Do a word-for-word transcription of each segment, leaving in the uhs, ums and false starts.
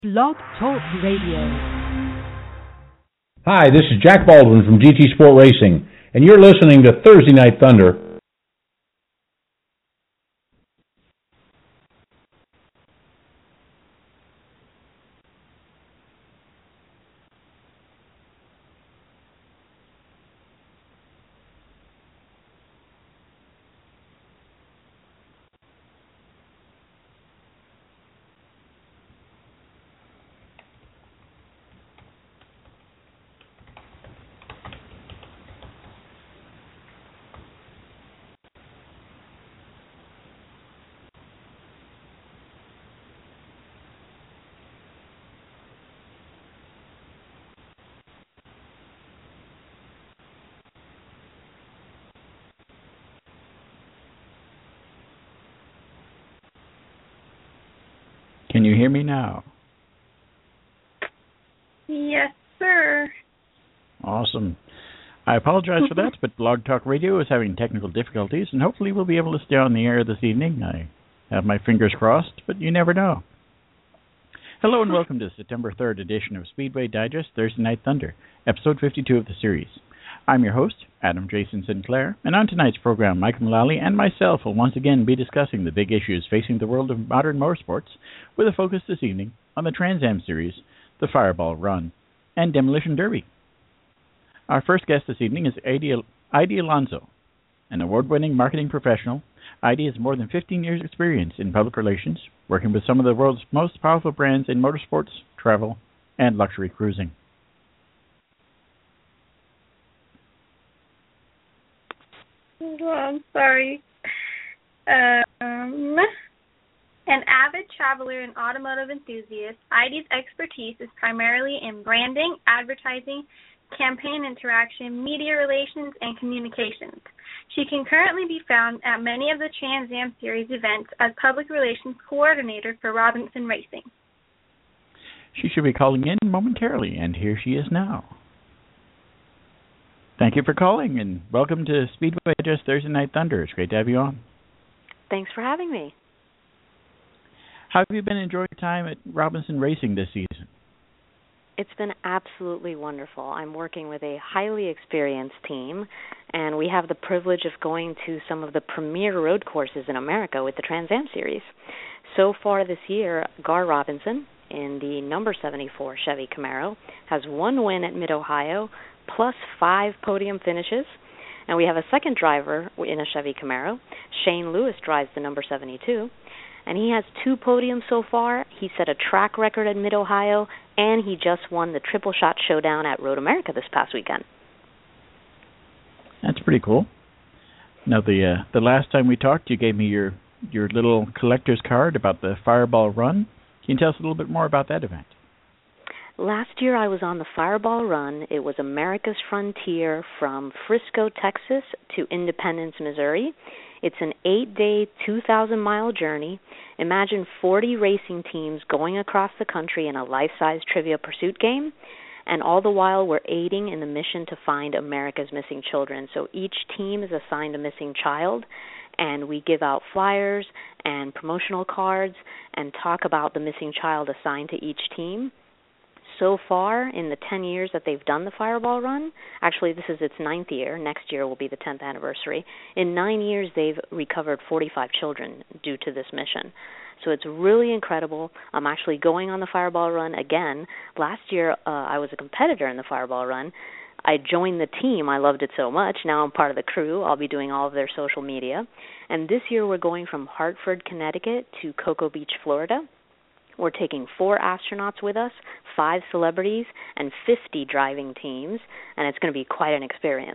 Blog Talk Radio. Hi, this is Jack Baldwin from G T Sport Racing, and you're listening to Thursday Night Thunder. Can you hear me now? Yes, sir. Awesome. I apologize for that, but Blog Talk Radio is having technical difficulties, and hopefully we'll be able to stay on the air this evening. I have my fingers crossed, but you never know. Hello and welcome to the September third edition of Speedway Digest Thursday Night Thunder, episode fifty-two of the series. I'm your host, Adam Jason Sinclair, and on tonight's program, Mike Mullally and myself will once again be discussing the big issues facing the world of modern motorsports, with a focus this evening on the Trans Am Series, the Fireball Run, and Demolition Derby. Our first guest this evening is Heidi Alonso, an award-winning marketing professional. Heidi has more than fifteen years' experience in public relations, working with some of the world's most powerful brands in motorsports, travel, and luxury cruising. Oh, I'm sorry. Um, an avid traveler and automotive enthusiast, Heidi's expertise is primarily in branding, advertising, campaign interaction, media relations, and communications. She can currently be found at many of the Trans Am Series events as public relations coordinator for Robinson Racing. She should be calling in momentarily, and here she is now. Thank you for calling, and welcome to Speedway Digest Thursday Night Thunder. It's great to have you on. Thanks for having me. How have you been enjoying your time at Robinson Racing this season? It's been absolutely wonderful. I'm working with a highly experienced team, and we have the privilege of going to some of the premier road courses in America with the Trans Am Series. So far this year, Gar Robinson, in the number seventy-four Chevy Camaro, has one win at Mid-Ohio, plus five podium finishes. And we have a second driver in a Chevy Camaro. Shane Lewis drives the number seventy-two. And he has two podiums so far. He set a track record at Mid-Ohio, and he just won the Triple Shot Showdown at Road America this past weekend. That's pretty cool. Now, the uh, the last time we talked, you gave me your, your little collector's card about the Fireball Run. Can you tell us a little bit more about that event? Last year I was on the Fireball Run. It was America's Frontier from Frisco, Texas to Independence, Missouri. It's an eight-day, two thousand mile journey. Imagine forty racing teams going across the country in a life-size trivia pursuit game, and all the while we're aiding in the mission to find America's missing children. So each team is assigned a missing child, and we give out flyers and promotional cards and talk about the missing child assigned to each team. So far, in the ten years that they've done the Fireball Run, actually this is its ninth year, next year will be the tenth anniversary, in nine years they've recovered forty-five children due to this mission. So it's really incredible. I'm actually going on the Fireball Run again. Last year uh, I was a competitor in the Fireball Run. I joined the team. I loved it so much. Now I'm part of the crew. I'll be doing all of their social media. And this year we're going from Hartford, Connecticut to Cocoa Beach, Florida. We're taking four astronauts with us, five celebrities, and fifty driving teams, and it's going to be quite an experience.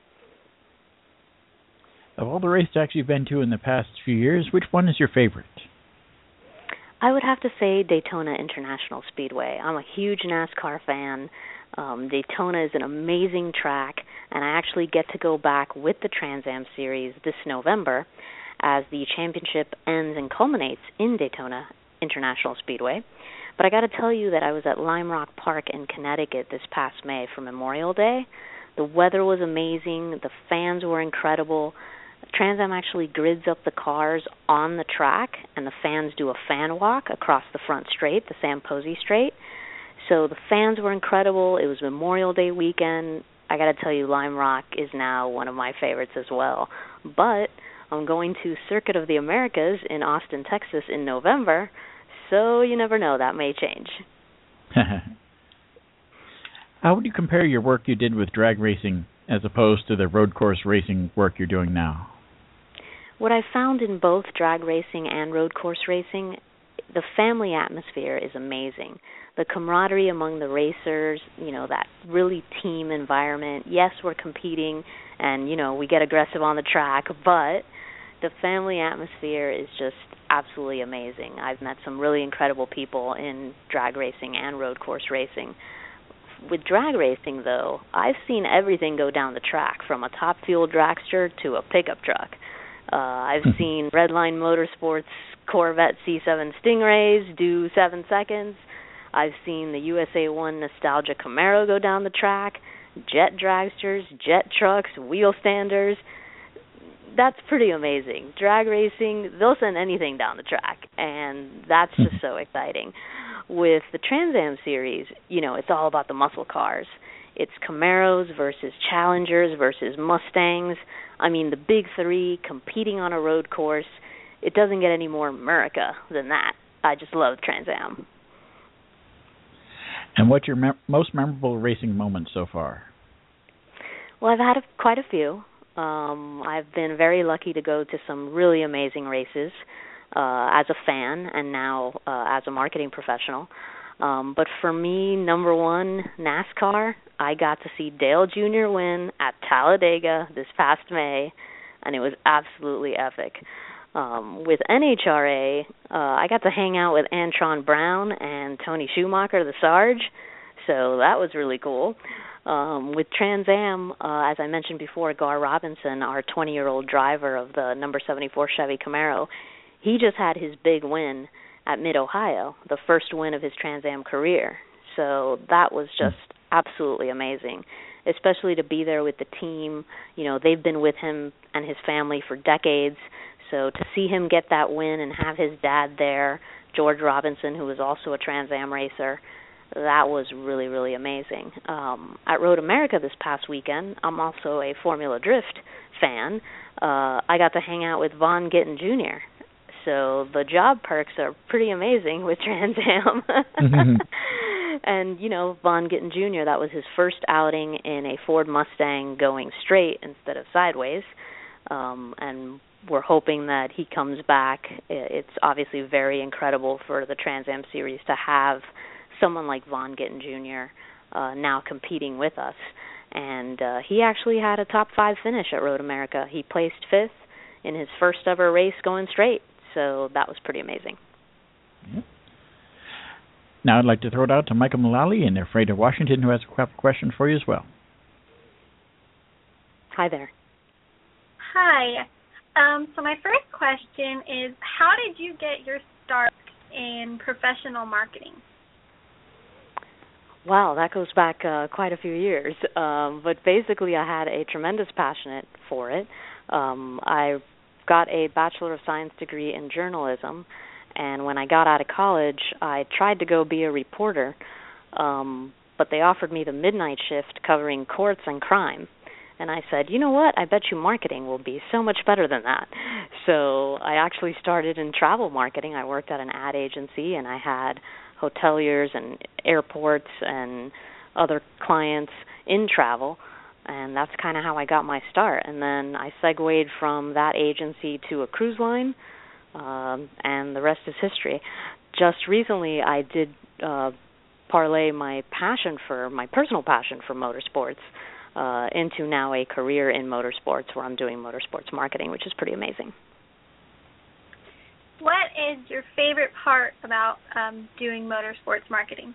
Of all the racetracks you've been to in the past few years, which one is your favorite? I would have to say Daytona International Speedway. I'm a huge NASCAR fan. Um, Daytona is an amazing track, and I actually get to go back with the Trans Am Series this November as the championship ends and culminates in Daytona International Speedway. But I got to tell you that I was at Lime Rock Park in Connecticut this past May for Memorial Day. The weather was amazing. The fans were incredible. Trans Am actually grids up the cars on the track, and the fans do a fan walk across the front straight, the Sam Posey Straight. So the fans were incredible. It was Memorial Day weekend. I got to tell you, Lime Rock is now one of my favorites as well. But I'm going to Circuit of the Americas in Austin, Texas in November, so you never know, that may change. How would you compare your work you did with drag racing as opposed to the road course racing work you're doing now? What I found in both drag racing and road course racing, the family atmosphere is amazing. The camaraderie among the racers, you know, that really team environment. Yes, we're competing and, you know, we get aggressive on the track, but the family atmosphere is just absolutely amazing. I've met some really incredible people in drag racing and road course racing. With drag racing, though, I've seen everything go down the track, from a top fuel dragster to a pickup truck. Uh, I've seen Redline Motorsports Corvette C seven Stingrays do seven seconds. I've seen the U S A one Nostalgia Camaro go down the track, jet dragsters, jet trucks, wheel standers. That's pretty amazing. Drag racing, they'll send anything down the track, and that's just so exciting. With the Trans Am series, you know, it's all about the muscle cars. It's Camaros versus Challengers versus Mustangs. I mean, the big three competing on a road course. It doesn't get any more America than that. I just love Trans Am. And what's your me- most memorable racing moment so far? Well, I've had a, quite a few. Um, I've been very lucky to go to some really amazing races uh, as a fan and now uh, as a marketing professional. Um, but for me, number one, NASCAR. I got to see Dale Junior win at Talladega this past May, and it was absolutely epic. Um, with N H R A, uh, I got to hang out with Antron Brown and Tony Schumacher, the Sarge, so that was really cool. Um, with Trans Am, uh, as I mentioned before, Gar Robinson, our twenty-year-old driver of the number seventy-four Chevy Camaro, he just had his big win at Mid-Ohio, the first win of his Trans Am career. So that was just absolutely amazing, especially to be there with the team. You know, they've been with him and his family for decades, so to see him get that win and have his dad there, George Robinson, who was also a Trans Am racer, that was really, really amazing. Um, at Road America this past weekend, I'm also a Formula Drift fan. Uh, I got to hang out with Vaughn Gittin Junior So the job perks are pretty amazing with Trans Am. And, you know, Vaughn Gittin Junior, that was his first outing in a Ford Mustang going straight instead of sideways. Um, and we're hoping that he comes back. It's obviously very incredible for the Trans Am series to have someone like Vaughn Gittin Junior uh, now competing with us. And uh, he actually had a top five finish at Road America. He placed fifth in his first ever race going straight. So that was pretty amazing. Yep. Now I'd like to throw it out to Michael Mullally in their Freight of Washington, who has a question for you as well. Hi there. Hi. Um, so my first question is, how did you get your start in professional marketing? Wow, that goes back uh, quite a few years. Um, but basically I had a tremendous passion for it. Um, I got a Bachelor of Science degree in journalism, and when I got out of college, I tried to go be a reporter, um, but they offered me the midnight shift covering courts and crime. And I said, you know what, I bet you marketing will be so much better than that. So I actually started in travel marketing. I worked at an ad agency, and I had hoteliers and airports and other clients in travel, and that's kind of how I got my start. And then I segued from that agency to a cruise line, um, and the rest is history. Just recently, I did uh, parlay my passion for, my personal passion for motorsports uh, into now a career in motorsports, where I'm doing motorsports marketing, which is pretty amazing. What is your favorite part about um, doing motorsports marketing?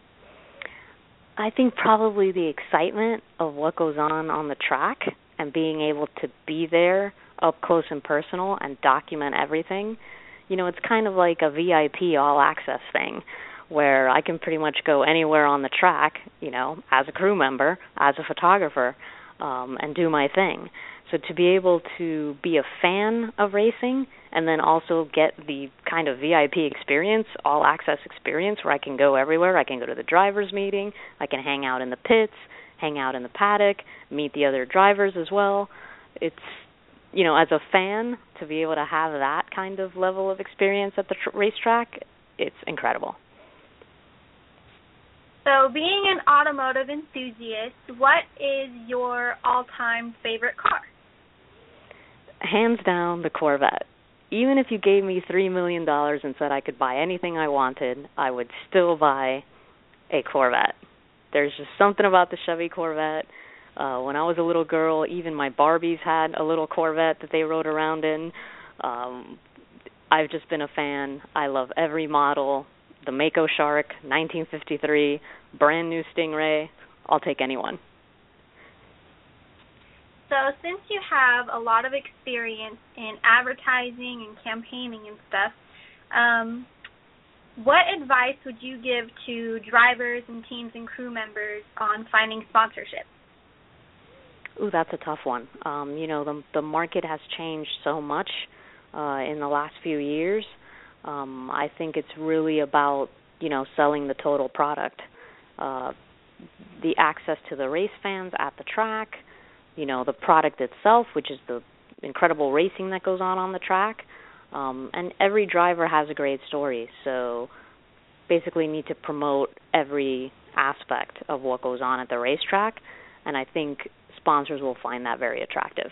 I think probably the excitement of what goes on on the track and being able to be there up close and personal and document everything. You know, it's kind of like a V I P all-access thing where I can pretty much go anywhere on the track, you know, as a crew member, as a photographer, um, and do my thing. So to be able to be a fan of racing and then also get the kind of V I P experience, all access experience, where I can go everywhere. I can go to the driver's meeting. I can hang out in the pits, hang out in the paddock, meet the other drivers as well. It's, you know, as a fan, to be able to have that kind of level of experience at the tr- racetrack, it's incredible. So being an automotive enthusiast, what is your all-time favorite car? Hands down, the Corvette. Even if you gave me three million dollars and said I could buy anything I wanted, I would still buy a Corvette. There's just something about the Chevy Corvette. Uh, when I was a little girl, even my Barbies had a little Corvette that they rode around in. Um, I've just been a fan. I love every model. The Mako Shark, nineteen fifty-three, brand new Stingray. I'll take anyone. So since you have a lot of experience in advertising and campaigning and stuff, um, what advice would you give to drivers and teams and crew members on finding sponsorship? Ooh, that's a tough one. Um, you know, the the market has changed so much uh, in the last few years. Um, I think it's really about, you know, selling the total product. Uh, the access to the race fans at the track, you know, the product itself, which is the incredible racing that goes on on the track. Um, and every driver has a great story, so basically need to promote every aspect of what goes on at the racetrack, and I think sponsors will find that very attractive.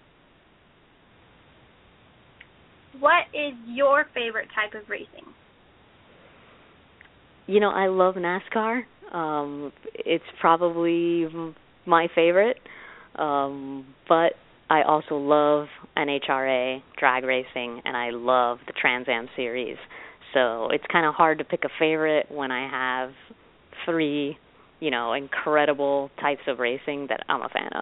What is your favorite type of racing? You know, I love NASCAR. Um, it's probably my favorite, um, but I also love N H R A, drag racing, and I love the Trans Am Series. So it's kind of hard to pick a favorite when I have three, you know, incredible types of racing that I'm a fan of.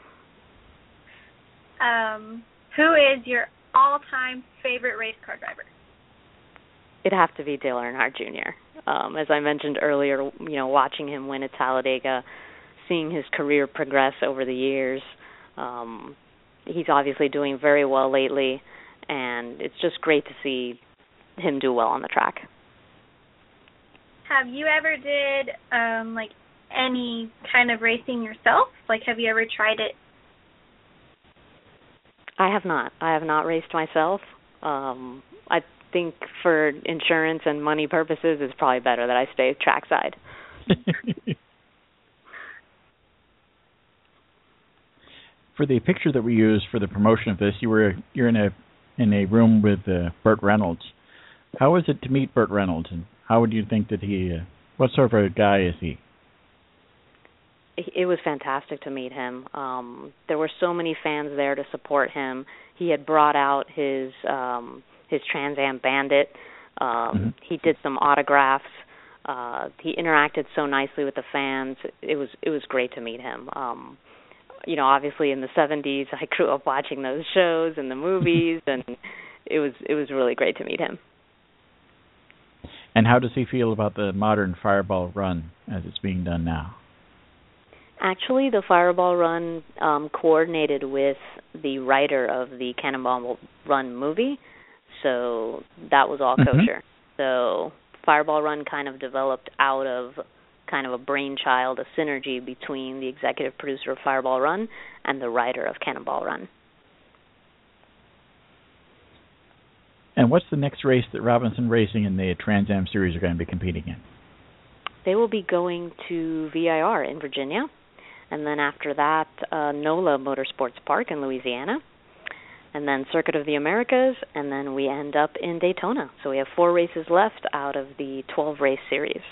Um, who is your all-time favorite race car driver? It'd have to be Dale Earnhardt Junior Um, as I mentioned earlier, you know, watching him win at Talladega, seeing his career progress over the years, um, he's obviously doing very well lately, and it's just great to see him do well on the track. Have you ever did, um, like, any kind of racing yourself? Like, have you ever tried it? I have not. I have not raced myself. Um, I think for insurance and money purposes, it's probably better that I stay trackside. For the picture that we used for the promotion of this, you were you're in a in a room with uh, Burt Reynolds. How was it to meet Burt Reynolds, and how would you think that he? Uh, what sort of a guy is he? It was fantastic to meet him. Um, there were so many fans there to support him. He had brought out his um, his Trans Am Bandit. Um, mm-hmm. He did some autographs. Uh, he interacted so nicely with the fans. It was it was great to meet him. Um, you know, obviously in the seventies, I grew up watching those shows and the movies, and it was it was really great to meet him. And how does he feel about the modern Fireball Run as it's being done now? Actually, the Fireball Run um, coordinated with the writer of the Cannonball Run movie, so that was all mm-hmm. kosher. So Fireball Run kind of developed out of kind of a brainchild, a synergy between the executive producer of Fireball Run and the writer of Cannonball Run. And what's the next race that Robinson Racing and the Trans Am Series are going to be competing in? They will be going to V I R in Virginia, and then after that, uh, NOLA Motorsports Park in Louisiana, and then Circuit of the Americas, and then we end up in Daytona. So we have four races left out of the twelve-race series.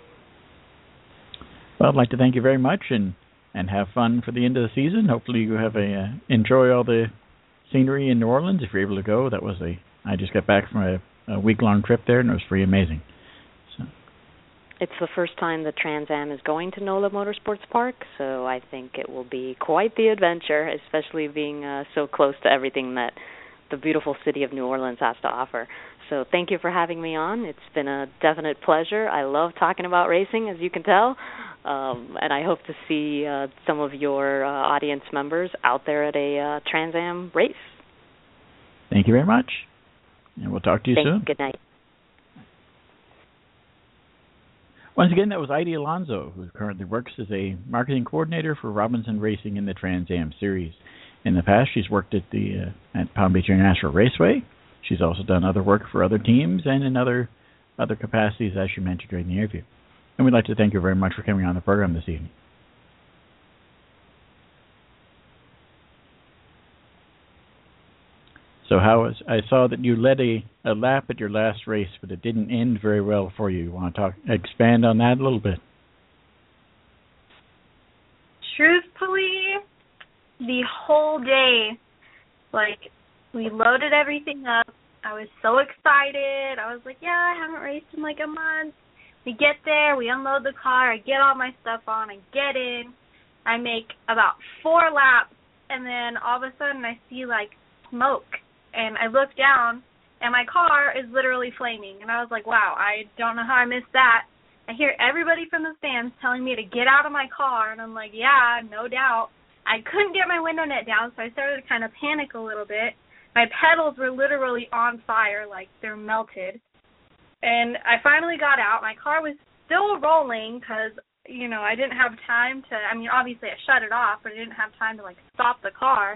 Well, I'd like to thank you very much, and, and have fun for the end of the season. Hopefully you have a uh, enjoy all the scenery in New Orleans if you're able to go. That was a I just got back from a, a week-long trip there, and it was pretty amazing. So. It's the first time the Trans Am is going to NOLA Motorsports Park, so I think it will be quite the adventure, especially being uh, so close to everything that the beautiful city of New Orleans has to offer. So thank you for having me on. It's been a definite pleasure. I love talking about racing, as you can tell. Um, and I hope to see uh, some of your uh, audience members out there at a uh, Trans Am race. Thank you very much. And we'll talk to you Thanks. soon. Good night. Once again, that was Heidi Alonso, who currently works as a marketing coordinator for Robinson Racing in the Trans Am Series. In the past, she's worked at the uh, at Palm Beach International Raceway. She's also done other work for other teams and in other other capacities, as she mentioned during the interview. And we'd like to thank you very much for coming on the program this evening. So how was, I saw that you led a, a lap at your last race, but it didn't end very well for you. You want to talk, expand on that a little bit? Truthfully, the whole day, like, we loaded everything up. I was so excited. I was like, yeah, I haven't raced in like a month. We get there, we unload the car, I get all my stuff on, I get in, I make about four laps, and then all of a sudden I see like smoke. And I look down, and my car is literally flaming. And I was like, wow, I don't know how I missed that. I hear everybody from the stands telling me to get out of my car. And I'm like, yeah, no doubt. I couldn't get my window net down, so I started to kind of panic a little bit. My pedals were literally on fire, like they're melted. And I finally got out. My car was still rolling because, you know, I didn't have time to, I mean, obviously I shut it off, but I didn't have time to, like, stop the car.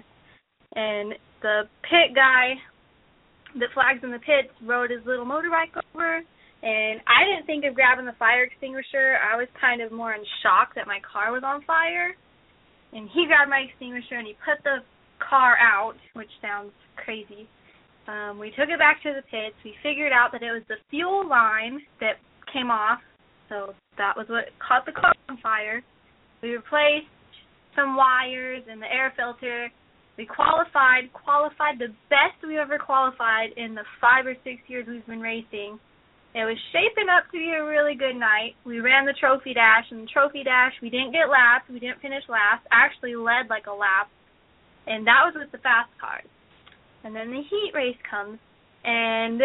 And the pit guy that flags in the pits rode his little motorbike over, and I didn't think of grabbing the fire extinguisher. I was kind of more in shock that my car was on fire. And he grabbed my extinguisher, and he put the car out, which sounds crazy. Um, we took it back to the pits. We figured out that it was the fuel line that came off, so that was what caught the car on fire. We replaced some wires and the air filter. We qualified, qualified the best we've ever qualified in the five or six years we've been racing. It was shaping up to be a really good night. We ran the trophy dash, and the trophy dash, we didn't get last. We didn't finish last. Actually led like a lap, and that was with the fast cars. And then the heat race comes, and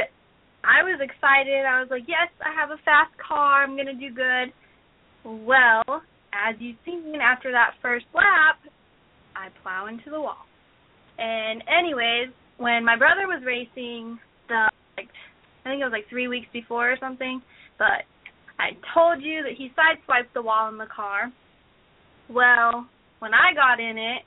I was excited. I was like, yes, I have a fast car. I'm going to do good. Well, as you've seen, after that first lap, I plow into the wall. And anyways, when my brother was racing, the like, I think it was like three weeks before or something, but I told you that he sideswiped the wall in the car. Well, when I got in it,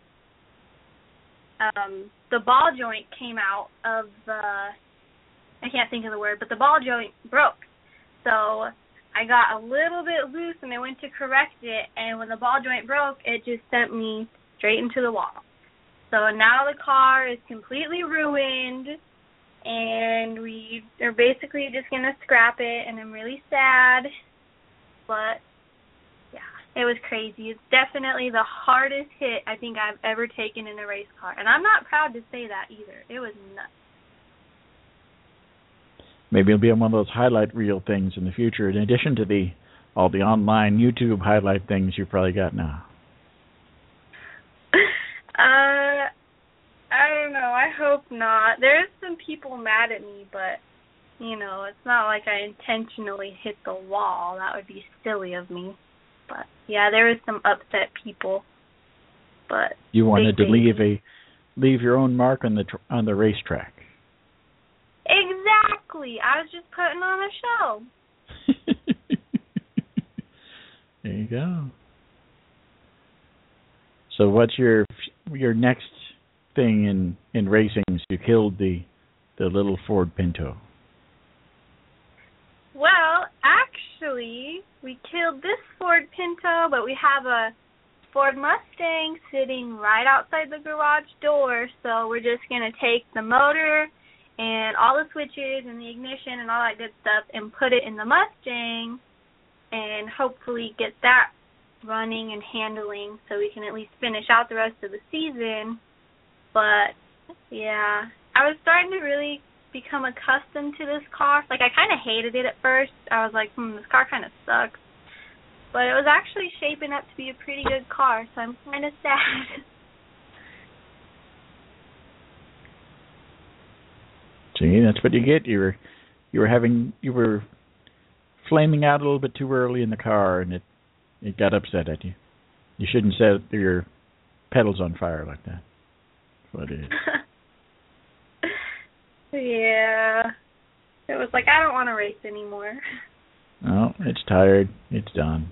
um, the ball joint came out of the, I can't think of the word, but the ball joint broke. So I got a little bit loose, and I went to correct it, and when the ball joint broke, it just sent me straight into the wall. So now the car is completely ruined, and we are basically just going to scrap it, and I'm really sad. But, yeah, it was crazy. It's definitely the hardest hit I think I've ever taken in a race car. And I'm not proud to say that either. It was nuts. Maybe it'll be on one of those highlight reel things in the future, in addition to the all the online YouTube highlight things you've probably got now. Uh, I don't know. I hope not. There's some people mad at me, but, you know, it's not like I intentionally hit the wall. That would be silly of me. But, yeah, there was some upset people. But you wanted to they, leave a leave your own mark on the tr- on the racetrack. Exactly. I was just putting on a show. There you go. So what's your your next thing in, in racing? You killed the the little Ford Pinto. Well, actually, we killed this Ford Pinto, but we have a Ford Mustang sitting right outside the garage door, so we're just going to take the motor and all the switches and the ignition and all that good stuff and put it in the Mustang and hopefully get that running and handling so we can at least finish out the rest of the season. But, yeah, I was starting to really become accustomed to this car. Like, I kind of hated it at first. I was like, hmm, this car kind of sucks. But it was actually shaping up to be a pretty good car, so I'm kind of sad. See, that's what you get. You were, you were having, you were flaming out a little bit too early in the car, and it, it got upset at you. You shouldn't set your pedals on fire like that. That's what it is. Yeah. It was like, I don't want to race anymore. No, it's tired. It's done.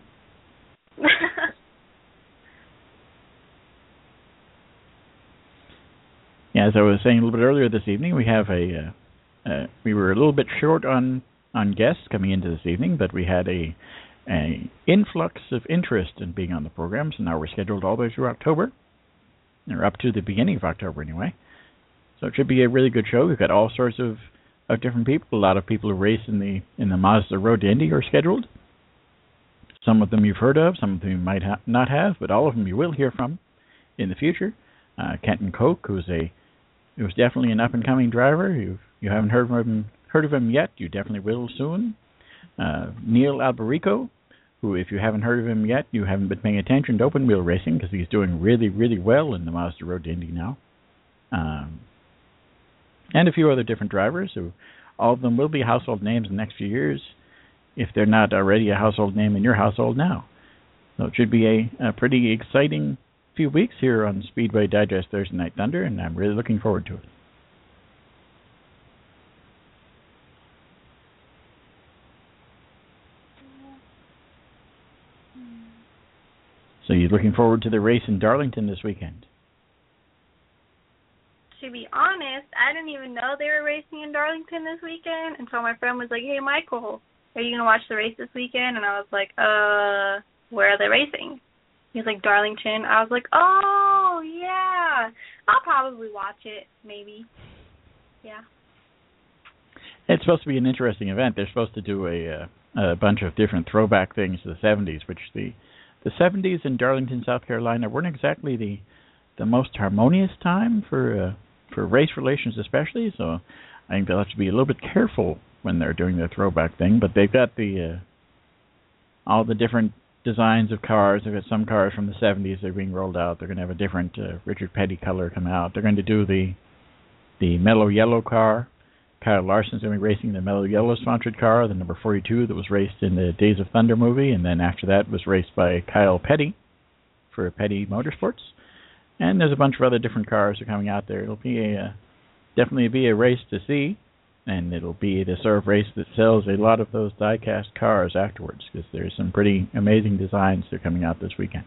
Yeah, as I was saying a little bit earlier this evening, we have a uh, uh, we were a little bit short on, on guests coming into this evening, but we had a, a influx of interest in being on the program, so now we're scheduled all the way through October, or up to the beginning of October anyway. So it should be a really good show. We've got all sorts of, of different people. A lot of people who race in the in the Mazda Road to Indy are scheduled. Some of them you've heard of, some of them you might ha- not have, but all of them you will hear from in the future. Uh, Kenton Koch, who's a He was definitely an up-and-coming driver. You you haven't heard of him heard of him yet. You definitely will soon. Uh, Neil Alberico, who, if you haven't heard of him yet, you haven't been paying attention to open wheel racing because he's doing really, really well in the Mazda Road to Indy now. Um, and a few other different drivers who, all of them will be household names in the next few years, if they're not already a household name in your household now. So it should be a, a pretty exciting few weeks here on Speedway Digest Thursday Night Thunder, and I'm really looking forward to it. So you're looking forward to the race in Darlington this weekend? To be honest, I didn't even know they were racing in Darlington this weekend until my friend was like, hey, Michael, are you going to watch the race this weekend? And I was like, uh, where are they racing? He was like, Darlington. I was like, oh, yeah. I'll probably watch it, maybe. Yeah. It's supposed to be an interesting event. They're supposed to do a, uh, a bunch of different throwback things to the seventies, which the the seventies in Darlington, South Carolina weren't exactly the the most harmonious time for uh, for race relations especially, so I think they'll have to be a little bit careful when they're doing their throwback thing, but they've got the uh, all the different designs of cars. They've got some cars from the seventies that are being rolled out. They're going to have a different uh, Richard Petty color come out. They're going to do the the mellow yellow car. Kyle Larson's going to be racing the mellow yellow sponsored car, the number forty-two that was raced in the Days of Thunder movie, and then after that was raced by Kyle Petty for Petty Motorsports. And there's a bunch of other different cars that are coming out there. It'll be a uh, definitely be a race to see, and it'll be the sort of race that sells a lot of those die-cast cars afterwards, because there's some pretty amazing designs that are coming out this weekend.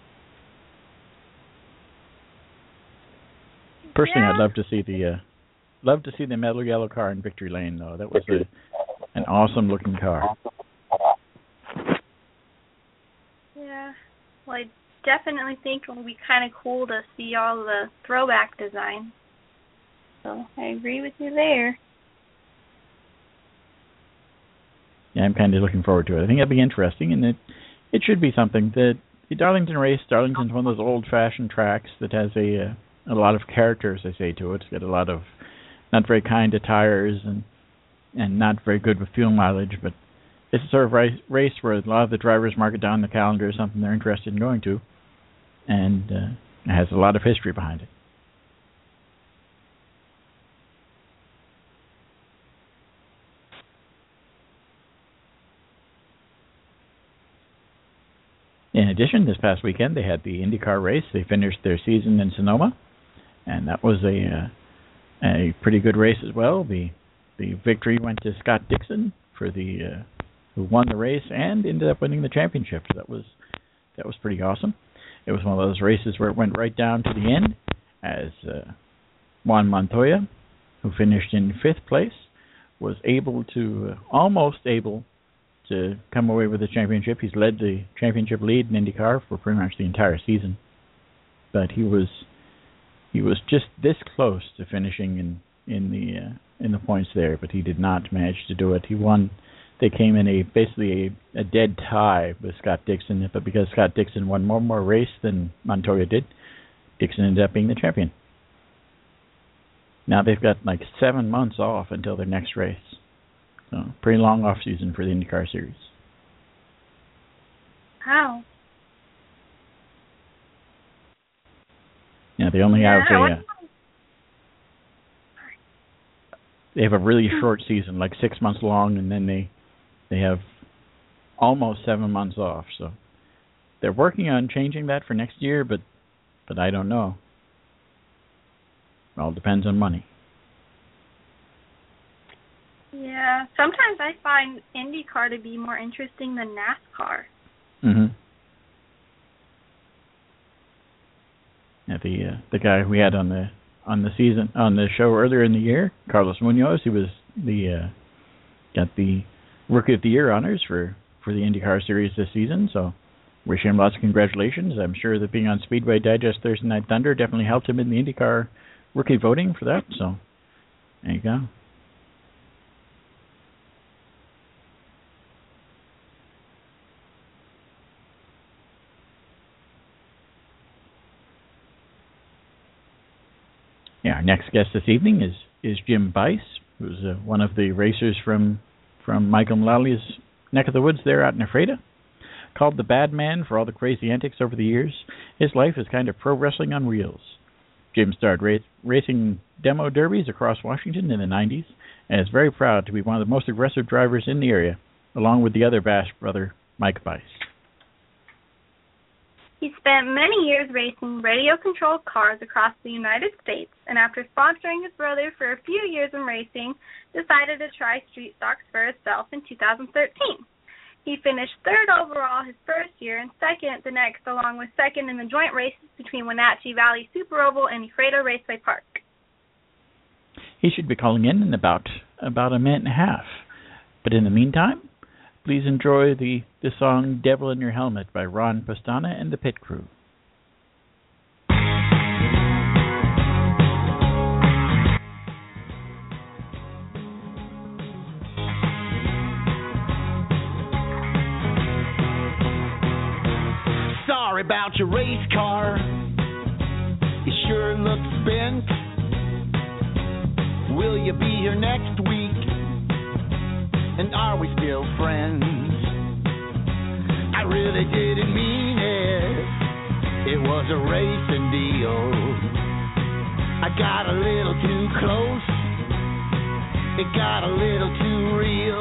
Personally, Yeah. I'd love to see the uh, love to see the metal yellow car in Victory Lane, though. That was a, an awesome-looking car. Yeah. Well, I definitely think it will be kind of cool to see all the throwback design. So I agree with you there. Yeah, I'm kind of looking forward to it. I think it'll be interesting, and it it should be something. The, the Darlington race, Darlington's one of those old-fashioned tracks that has a a lot of characters, they say, to it. It's got a lot of not very kind to tires and and not very good with fuel mileage, but it's a sort of race, race where a lot of the drivers mark it down on the calendar as something they're interested in going to, and uh, it has a lot of history behind it. In addition, this past weekend they had the IndyCar race. They finished their season in Sonoma, and that was a uh, a pretty good race as well. The the victory went to Scott Dixon for the uh, who won the race and ended up winning the championship. So that was that was pretty awesome. It was one of those races where it went right down to the end, as uh, Juan Montoya, who finished in fifth place, was able to uh, almost able to come away with the championship. He's led the championship lead in IndyCar for pretty much the entire season, but he was he was just this close to finishing in in the uh, in the points there, but he did not manage to do it. He won. They came in a basically a, a dead tie with Scott Dixon, but because Scott Dixon won one more race than Montoya did, Dixon ended up being the champion. Now they've got like seven months off until their next race. So pretty long off season for the IndyCar series. Wow. Yeah, they only Yeah, have a, what- uh, they have a really short season, like six months long, and then they they have almost seven months off. So they're working on changing that for next year, but but I don't know. It all depends on money. Yeah, sometimes I find IndyCar to be more interesting than NASCAR. Mm-hmm. Yeah, the uh, the guy we had on the on the season on the show earlier in the year, Carlos Munoz, he was the uh, got the Rookie of the Year honors for, for the IndyCar Series this season. So wish him lots of congratulations. I'm sure that being on Speedway Digest Thursday Night Thunder definitely helped him in the IndyCar rookie voting for that. So there you go. Yeah, our next guest this evening is, is Jim Bice, who's uh, one of the racers from from Michael Mullally's neck of the woods there out in Ephrata. Called the Bad Man for all the crazy antics over the years, his life is kind of pro wrestling on wheels. Jim started race, racing demo derbies across Washington in the nineties and is very proud to be one of the most aggressive drivers in the area, along with the other Bash brother, Mike Bice. He spent many years racing radio-controlled cars across the United States, and after sponsoring his brother for a few years in racing, decided to try street stocks for himself in two thousand thirteen. He finished third overall his first year and second the next, along with second in the joint races between Wenatchee Valley Super Oval and Ephrata Raceway Park. He should be calling in in about, about a minute and a half. But in the meantime, please enjoy the, the song Devil in Your Helmet by Ron Pastana and the Pit Crew. Sorry about your race car, it sure looks bent. Will you be here next week? And are we still friends? I really didn't mean it. It was a racing deal. I got a little too close. It got a little too real.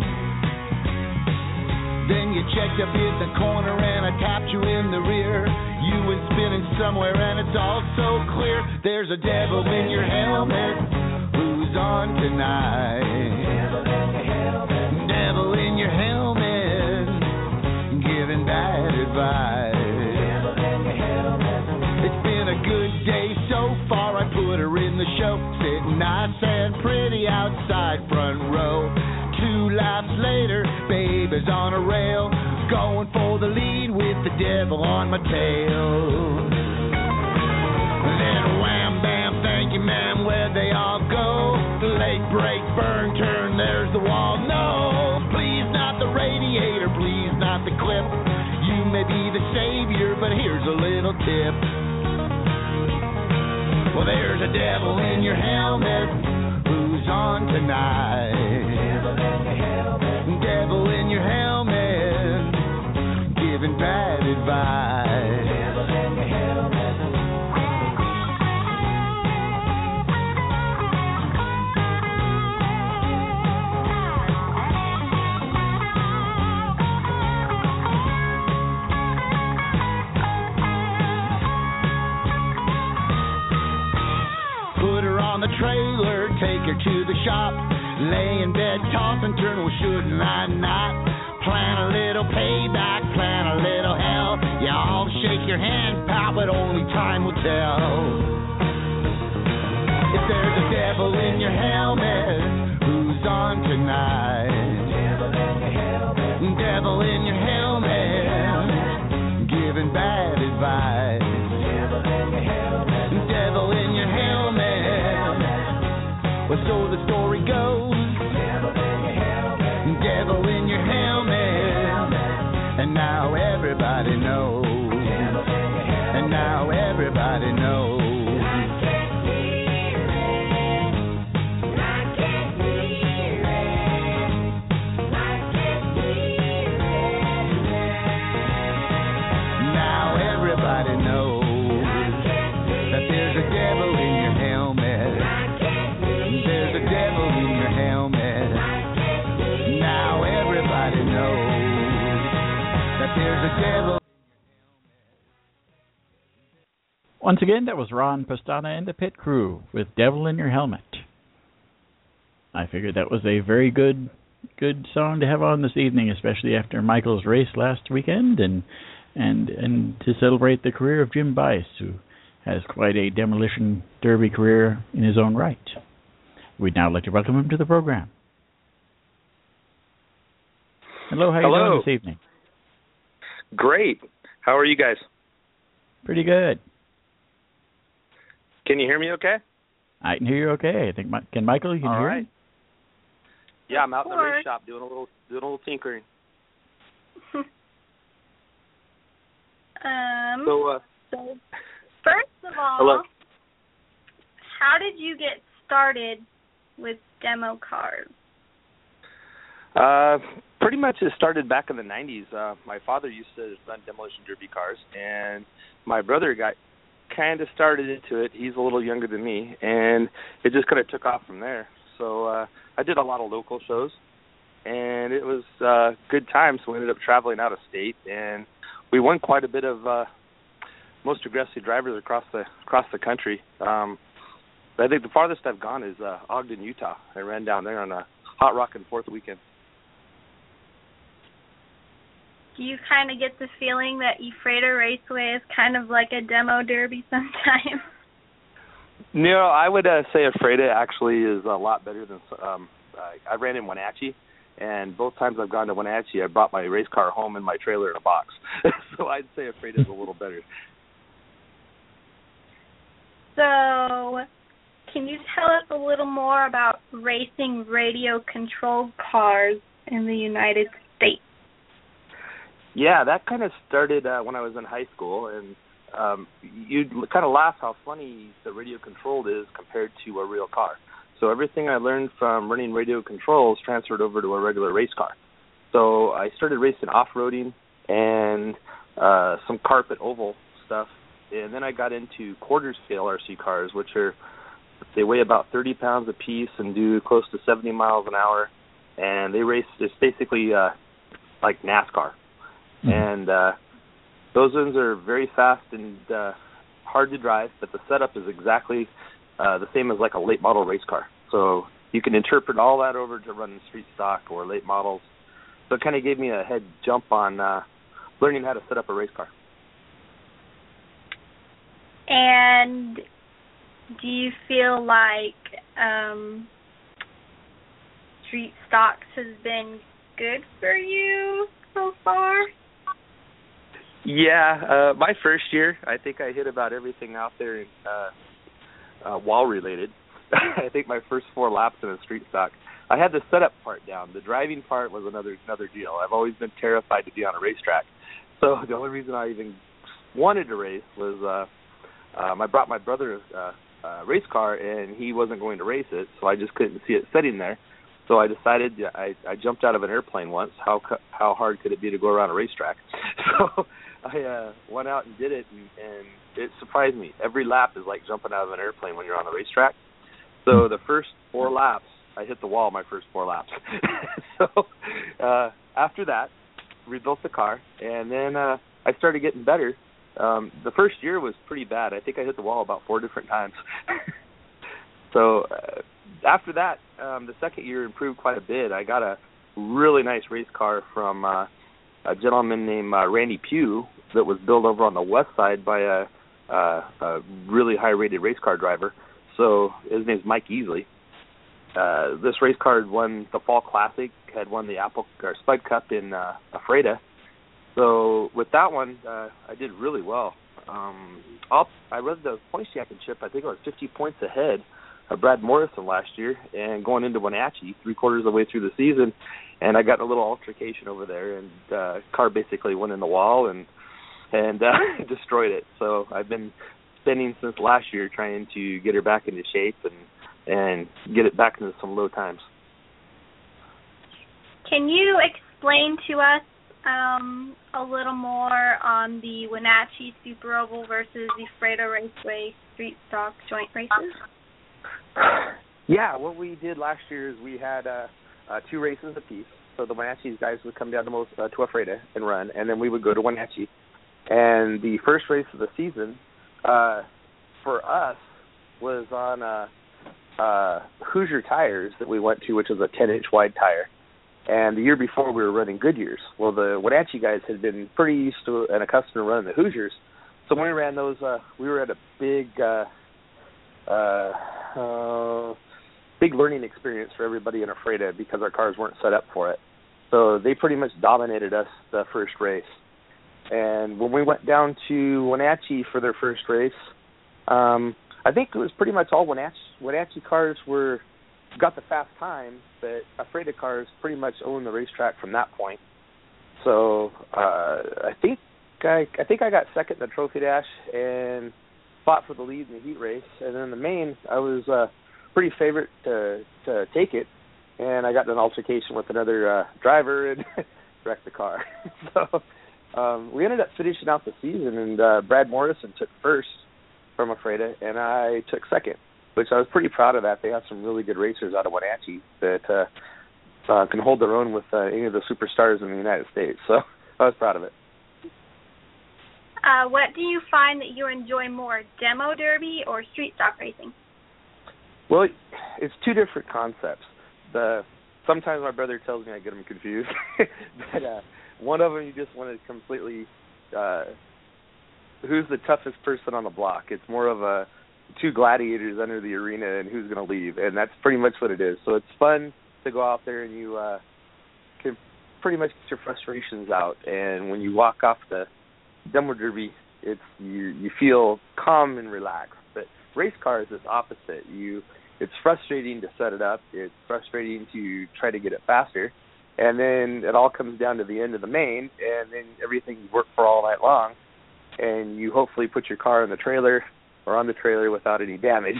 Then you checked up in the corner and I tapped you in the rear. You went spinning somewhere and it's all so clear. There's a devil in your helmet. Who's on tonight? Devil in your helmet, giving bad advice. It's been a good day so far. I put her in the show, sitting nice and pretty outside front row. Two laps later, babe is on a rail, going for the lead with the devil on my tail. Then wham bam, thank you ma'am, where'd they all go? Late break, burn, turn, there's the wall. No, please not the radiator, please not the clip. You may be the savior, but here's a little tip. Well, there's a devil in your helmet. Who's on tonight? Devil in your helmet, giving bad advice. The trailer, take her to the shop, lay in bed, toss and turn, well shouldn't I not plan a little payback, plan a little hell? Y'all shake your hand, pal, but only time will tell. If there's a devil in your helmet, who's on tonight? Devil in your helmet, giving bad advice. Devil in your helmet. Well, so the story goes, devil in your helmet, and now everybody knows, and now everybody knows. Now everybody knows that there's a devil in your helmet. There's a devil in your helmet. Now everybody knows that there's a devil. Once again, that was Ron Pastana and the Pit Crew with Devil in Your Helmet. I figured that was a very good good song to have on this evening, especially after Michael's race last weekend, and and and to celebrate the career of Jim Bice, who has quite a demolition derby career in his own right. We'd now like to welcome him to the program. Hello, how are Hello. you doing this evening? Great. How are you guys? Pretty good. Can you hear me okay? I can hear you okay. I think, Mi- can Michael, you can All hear right. me? Yeah, I'm out in the Or- race shop doing a little doing a little tinkering. um, So, uh, so, first of all, hello. how did you get started with demo cars? Uh, pretty much it started back in the nineties. Uh, my father used to run demolition derby cars, and my brother got kind of started into it. He's a little younger than me, and it just kind of took off from there. So uh, I did a lot of local shows, and it was uh, good times. So we ended up traveling out of state, and we won quite a bit of uh, most aggressive drivers across the across the country. Um, I think the farthest I've gone is uh, Ogden, Utah. I ran down there on a hot rockin' fourth weekend. Do you kind of get the feeling that Ephrata Raceway is kind of like a demo derby sometimes? No, I would uh, say Ephrata actually is a lot better than. Um, I ran in Wenatchee, and both times I've gone to Wenatchee, I brought my race car home in my trailer in a box. So I'd say Ephrata is a little better. So, can you tell us a little more about racing radio-controlled cars in the United States? Yeah, that kind of started uh, when I was in high school, and um, you'd kind of laugh how funny the radio controlled is compared to a real car. So everything I learned from running radio controls transferred over to a regular race car. So I started racing off-roading and uh, some carpet oval stuff, and then I got into quarter-scale R C cars, which are, they weigh about thirty pounds a piece and do close to seventy miles an hour, and they race, it's basically uh, like NASCAR. And uh, those ones are very fast and uh, hard to drive, but the setup is exactly uh, the same as like a late model race car. So you can interpret all that over to running street stock or late models. So it kind of gave me a head jump on uh, learning how to set up a race car. And do you feel like um, street stocks has been good for you so far? Yeah, uh, my first year, I think I hit about everything out there uh, uh, wall related. I think my first four laps in a street stock, I had the setup part down. The driving part was another another deal. I've always been terrified to be on a racetrack, so the only reason I even wanted to race was uh, um, I brought my brother a, a race car, and he wasn't going to race it, so I just couldn't see it sitting there. So I decided I, I jumped out of an airplane once. How how hard could it be to go around a racetrack? So I uh, went out and did it, and, and it surprised me. Every lap is like jumping out of an airplane when you're on the racetrack. So the first four laps, I hit the wall my first four laps. So uh, after that, rebuilt the car, and then uh, I started getting better. Um, the first year was pretty bad. I think I hit the wall about four different times. So uh, after that, um, the second year improved quite a bit. I got a really nice race car from uh, a gentleman named uh, Randy Pugh that was built over on the west side by a, uh, a really high-rated race car driver. So his name's Mike Easley. Uh, this race car had won the Fall Classic, had won the Apple or Spud Cup in uh, Ephrata. So with that one, uh, I did really well. Um, I'll, I read the points championship. I think I was fifty points ahead of Brad Morrison last year, and going into Wenatchee, three quarters of the way through the season, and I got in a little altercation over there, and uh, car basically went in the wall and and uh, destroyed it. So I've been spending since last year trying to get her back into shape and and get it back into some low times. Can you explain to us um, a little more on the Wenatchee Super Oval versus the Ephrata Raceway Street Stock joint races? Yeah, what we did last year is we had uh, uh, two races apiece. So the Wenatchee guys would come down to, most, uh, to Ephrata and run, and then we would go to Wenatchee. And the first race of the season, uh, for us was on uh, uh, Hoosier tires that we went to, which was a ten-inch wide tire. And the year before, we were running Goodyears. Well, the Wenatchee guys had been pretty used to and accustomed to running the Hoosiers. So when we ran those, uh, we were at a big, uh, uh, uh, big learning experience for everybody in Ephrata because our cars weren't set up for it. So they pretty much dominated us the first race. And when we went down to Wenatchee for their first race, um, I think it was pretty much all Wenatchee, Wenatchee cars were got the fast time, but Ephrata cars pretty much owned the racetrack from that point. So uh, I think I, I think I got second in the trophy dash and fought for the lead in the heat race. And then in the main, I was uh, pretty favorite to to take it, and I got in an altercation with another uh, driver and wrecked the car. so um, we ended up finishing out the season, and uh, Brad Morrison took first from Ephrata, and I took second, which I was pretty proud of that. They have some really good racers out of Wenatchee that uh, uh, can hold their own with uh, any of the superstars in the United States. So I was proud of it. Uh, what do you find that you enjoy more, demo derby or street stock racing? Well, it's two different concepts. The sometimes my brother tells me I get them confused, but uh, one of them you just want to completely uh, who's the toughest person on the block. It's more of a two gladiators under the arena and who's going to leave, and that's pretty much what it is. So it's fun to go out there and you uh, can pretty much get your frustrations out. And when you walk off the demo derby, it's you you feel calm and relaxed. But race cars is opposite. You it's frustrating to set it up. It's frustrating to try to get it faster, and then it all comes down to the end of the main, and then everything you work for all night long, and you hopefully put your car in the trailer or on the trailer without any damage.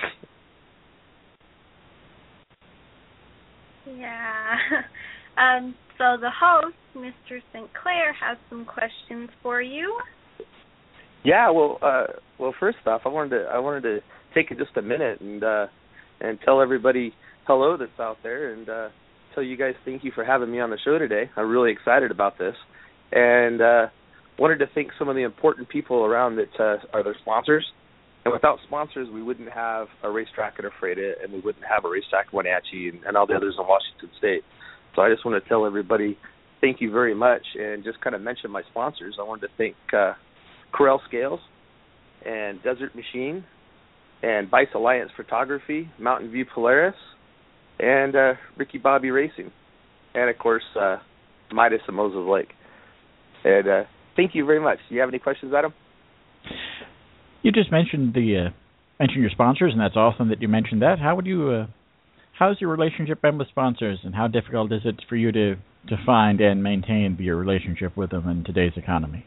Yeah. Um, so the host, Mister Sinclair, has some questions for you. Yeah, well, uh, well, first off, I wanted to I wanted to take just a minute and uh, and tell everybody hello that's out there, and uh, tell you guys thank you for having me on the show today. I'm really excited about this, and uh, wanted to thank some of the important people around that uh, are their sponsors. And without sponsors, we wouldn't have a racetrack at Ephrata, and we wouldn't have a racetrack in Wenatchee and, and all the others in Washington State. So I just want to tell everybody thank you very much, and just kind of mention my sponsors. I wanted to thank uh, Corel Scales and Desert Machine and Bice Alliance Photography, Mountain View Polaris, and uh, Ricky Bobby Racing, and, of course, uh, Midas and Moses Lake. And uh, thank you very much. Do you have any questions, Adam? You just mentioned the uh, mentioned your sponsors, and that's awesome that you mentioned that. How would you, uh, how's your relationship been with sponsors, and how difficult is it for you to, to find and maintain your relationship with them in today's economy?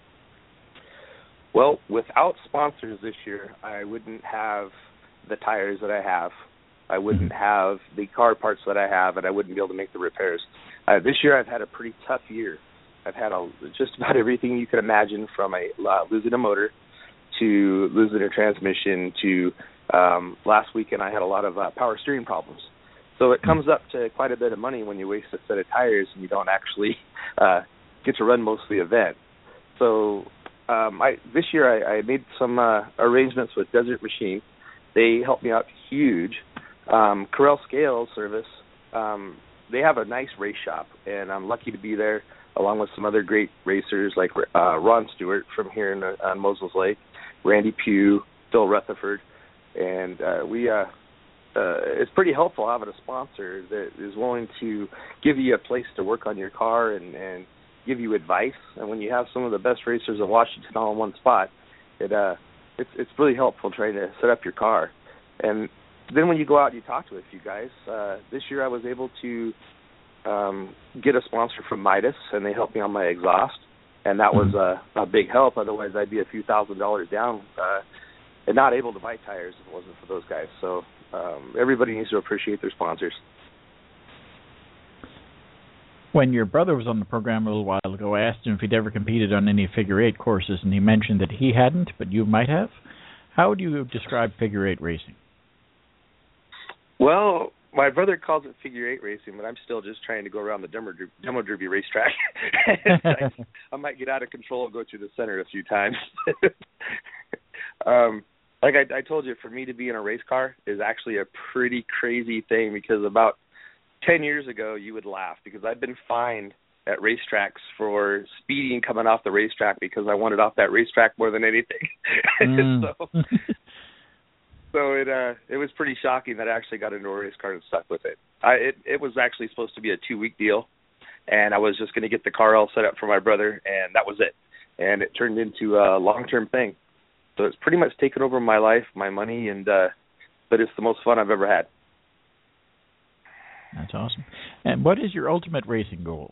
Well, without sponsors this year, I wouldn't have the tires that I have. I wouldn't mm-hmm. have the car parts that I have, and I wouldn't be able to make the repairs. Uh, this year I've had a pretty tough year. I've had a, just about everything you could imagine, from a uh, losing a motor to losing a transmission to um, last weekend I had a lot of uh, power steering problems. So it comes up to quite a bit of money when you waste a set of tires and you don't actually uh, get to run most of the event. So um, I, this year I, I made some uh, arrangements with Desert Machine. They helped me out huge. Um, Corel Scale Service, um, they have a nice race shop, and I'm lucky to be there along with some other great racers like uh, Ron Stewart from here in, uh, on Moses Lake, Randy Pugh, Phil Rutherford, and uh, we uh, uh, it's pretty helpful having a sponsor that is willing to give you a place to work on your car and, and give you advice. And when you have some of the best racers in Washington all in one spot, it uh, it's it's really helpful trying to set up your car. And then when you go out and you talk to a few guys, uh, this year I was able to um, get a sponsor from Midas, and they helped me on my exhaust. And that was a, a big help. Otherwise, I'd be a few thousand dollars down uh, and not able to buy tires if it wasn't for those guys. So um, everybody needs to appreciate their sponsors. When your brother was on the program a little while ago, I asked him if he'd ever competed on any figure eight courses, and he mentioned that he hadn't, but you might have. How would you describe figure eight racing? Well, my brother calls it figure eight racing, but I'm still just trying to go around the demo, demo derby racetrack. I, I might get out of control and go through the center a few times. um, like I, I told you, for me to be in a race car is actually a pretty crazy thing, because about ten years ago you would laugh, because I've been fined at racetracks for speeding coming off the racetrack because I wanted off that racetrack more than anything. Mm. so so it uh, it was pretty shocking that I actually got into a race car and stuck with it. I, it, it was actually supposed to be a two-week deal, and I was just going to get the car all set up for my brother, and that was it. And it turned into a long-term thing. So it's pretty much taken over my life, my money, and uh, but it's the most fun I've ever had. That's awesome. And what is your ultimate racing goal?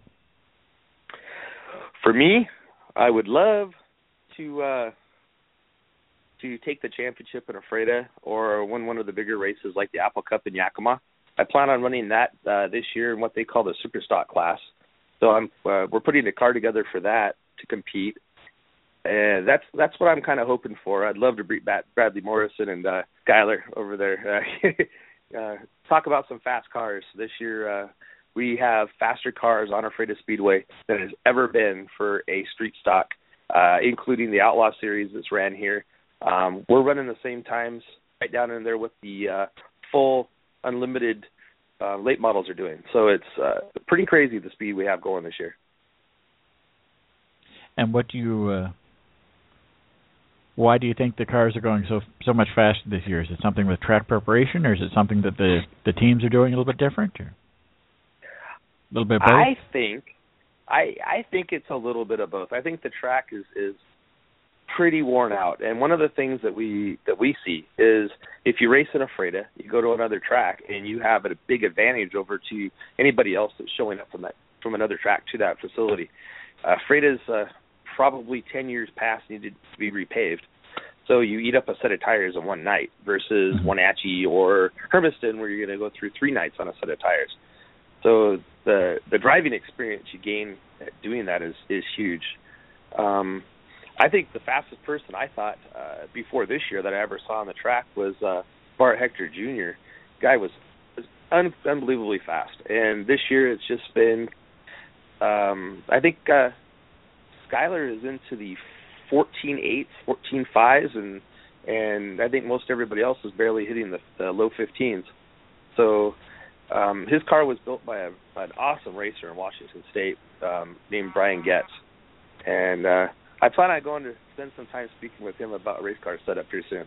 For me, I would love to uh, to take the championship in a Freda or win one of the bigger races like the Apple Cup in Yakima. I plan on running that uh, this year in what they call the super stock class. So I'm uh, we're putting a car together for that to compete, and that's that's what I'm kind of hoping for. I'd love to beat Bradley Morrison and uh, Skyler over there. Uh, uh, talk about some fast cars this year. Uh, we have faster cars on our Freda Speedway than has ever been for a street stock, uh, including the Outlaw Series that's ran here. Um, we're running the same times right down in there with the uh, full unlimited uh, late models are doing. So it's uh, pretty crazy the speed we have going this year. And what do you, uh, why do you think the cars are going so so much faster this year? Is it something with track preparation, or is it something that the, the teams are doing a little bit different, or a little bit of both? I think, I I think it's a little bit of both. I think the track is is pretty worn out, and one of the things that we that we see is if you race in a Freda, you go to another track and you have a big advantage over to anybody else that's showing up from that from another track to that facility. Uh, Freda's uh, probably ten years past needed to be repaved, so you eat up a set of tires in one night versus Wenatchee or Hermiston, where you're going to go through three nights on a set of tires. So the the driving experience you gain at doing that is is huge. Um, I think the fastest person I thought uh, before this year that I ever saw on the track was uh, Bart Hector Junior Guy was, was un- unbelievably fast, and this year it's just been. Um, I think uh, Skyler is into the fourteen eights, fourteen fives, and and I think most everybody else is barely hitting the, the low fifteens. So um, his car was built by a, an awesome racer in Washington State um, named Brian Getz, and uh, I plan on going to spend some time speaking with him about race car setup pretty soon.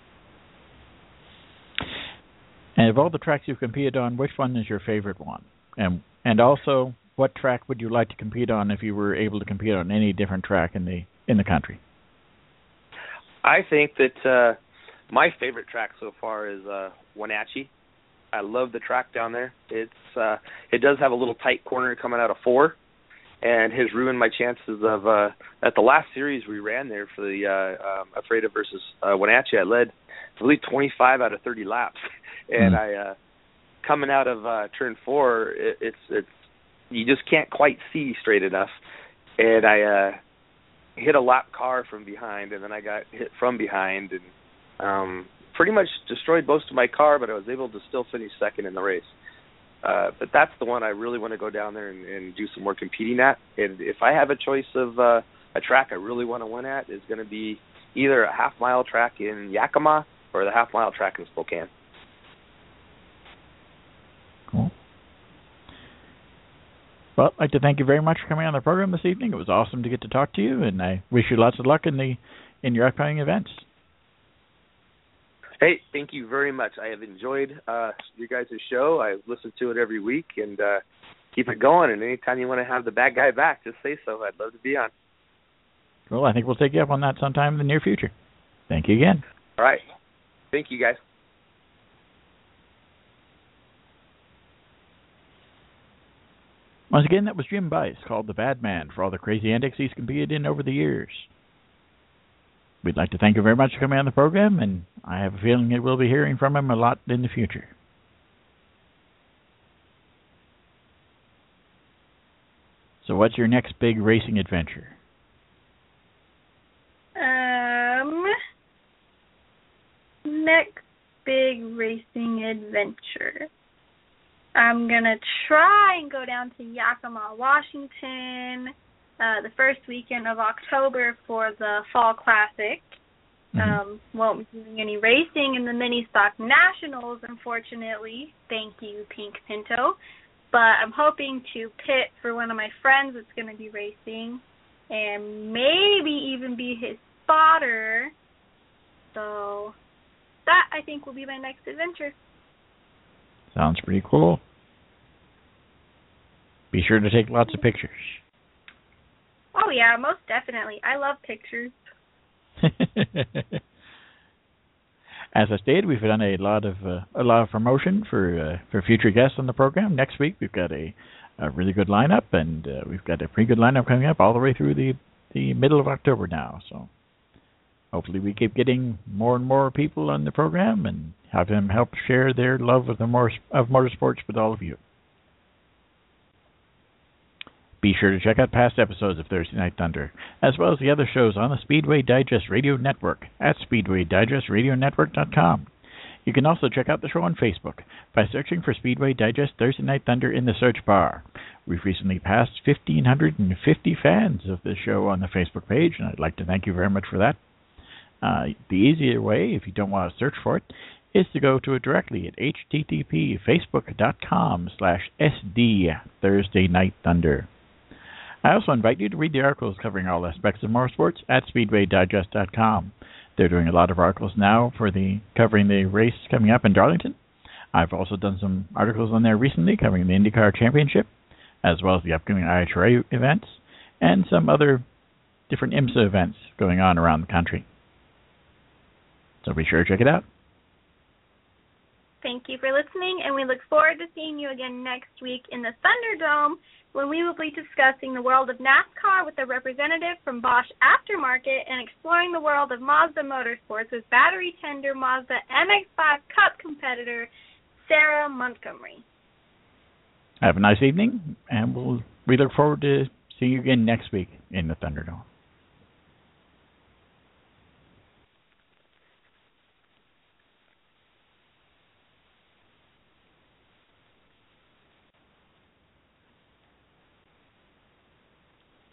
And of all the tracks you've competed on, which one is your favorite one? And and also, what track would you like to compete on if you were able to compete on any different track in the in the country? I think that uh, my favorite track so far is uh, Wenatchee. I love the track down there. It's uh, it does have a little tight corner coming out of four, and has ruined my chances of uh, at the last series we ran there for the uh, um, Freda versus uh, Wenatchee. I led I believe twenty-five out of thirty laps, and mm-hmm. I uh, coming out of uh, turn four, it, it's it's you just can't quite see straight enough, and I uh, hit a lap car from behind, and then I got hit from behind, and um, pretty much destroyed most of my car, but I was able to still finish second in the race. Uh, but that's the one I really want to go down there and, and do some more competing at. And if I have a choice of uh, a track I really want to win at, is going to be either a half-mile track in Yakima or the half-mile track in Spokane. Cool. Well, I'd like to thank you very much for coming on the program this evening. It was awesome to get to talk to you, and I wish you lots of luck in the in your upcoming events. Hey, thank you very much. I have enjoyed uh, you guys' show. I listen to it every week, and uh, keep it going. And anytime you want to have the bad guy back, just say so. I'd love to be on. Well, I think we'll take you up on that sometime in the near future. Thank you again. All right. Thank you, guys. Once again, that was Jim Bice, called the Bad Man, for all the crazy antics he's competed in over the years. We'd like to thank you very much for coming on the program, and I have a feeling that we'll be hearing from him a lot in the future. So what's your next big racing adventure? Um, next big racing adventure. I'm going to try and go down to Yakima, Washington, uh, the first weekend of October for the Fall Classic. Mm-hmm. Um, won't be doing any racing in the Mini Stock Nationals, unfortunately. Thank you, Pink Pinto. But I'm hoping to pit for one of my friends that's going to be racing and maybe even be his spotter. So that, I think, will be my next adventure. Sounds pretty cool. Be sure to take lots of pictures. Oh, yeah, most definitely. I love pictures. As I stated, we've done a lot of uh, a lot of promotion for uh, for future guests on the program. Next week, we've got a, a really good lineup, and uh, we've got a pretty good lineup coming up all the way through the, the middle of October now. So hopefully we keep getting more and more people on the program and have them help share their love of the more of motorsports with all of you. Be sure to check out past episodes of Thursday Night Thunder, as well as the other shows on the Speedway Digest Radio Network at speedway digest radio network dot com. You can also check out the show on Facebook by searching for Speedway Digest Thursday Night Thunder in the search bar. We've recently passed one thousand five hundred fifty fans of the show on the Facebook page, and I'd like to thank you very much for that. Uh, the easier way, if you don't want to search for it, is to go to it directly at h t t p facebook dot com slash s d Thursday Night Thunder. I also invite you to read the articles covering all aspects of motorsports at speedway digest dot com. They're doing a lot of articles now for the covering the race coming up in Darlington. I've also done some articles on there recently covering the IndyCar Championship, as well as the upcoming I H R A events, and some other different IMSA events going on around the country. So be sure to check it out. Thank you for listening, and we look forward to seeing you again next week in the Thunderdome, when we will be discussing the world of NASCAR with a representative from Bosch Aftermarket and exploring the world of Mazda Motorsports with battery tender Mazda M X five Cup competitor Sarah Montgomery. Have a nice evening, and we'll, we look forward to seeing you again next week in the Thunderdome.